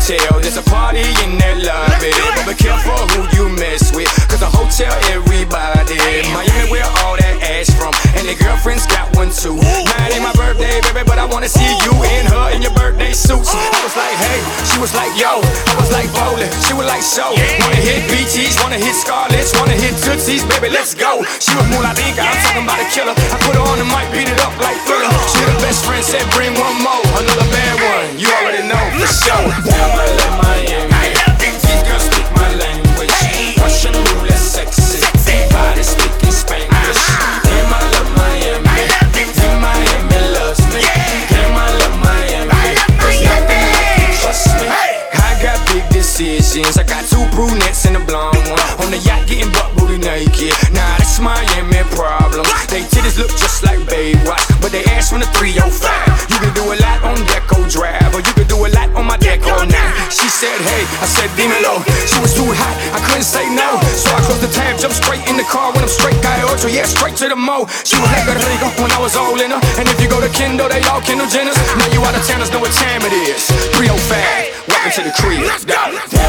hotel. There's a party in that lobby, but be careful who you mess with, cause a hotel everybody. Miami where all that ass from, and their girlfriends got one too. Now it ain't my birthday, baby, but I wanna see you and her in your birthday suits. I was like, hey, she was like, yo. I was like, bowling, she was like, so. Wanna hit BTs, wanna hit Scarlett's, wanna hit Tootsies, baby, let's go. She was more like Inca, I'm talking about a killer. I put her on the mic, beat it up like Thriller. She the best friend, said bring one more, another bad one. You already know for sure. LA, Miami, these girls speak my language. Russian roulette, sexy, body speaking Spanish. Damn, I love Miami. Damn, Miami loves me. Damn, I love Miami. There's nothing you can trust me. I got big decisions. I got two brunettes and a blonde one on the yacht getting butt booty naked. Nah, that's Miami problem. They titties look just like Baywatch, but they ass from the 305. You can do a lot on Deco Drive, or you can do a lot on my Deco 9. She said, hey, I said, dímelo. She was too hot, I couldn't say no. So I closed the tab, jumped straight in the car when I'm straight guy ocho, yeah, straight to the mo. She was like a Rico when I was all in her. And if you go to Kendall, they all Kendall Jenners. Now you out of towners know what time it is. 305, welcome to the crib.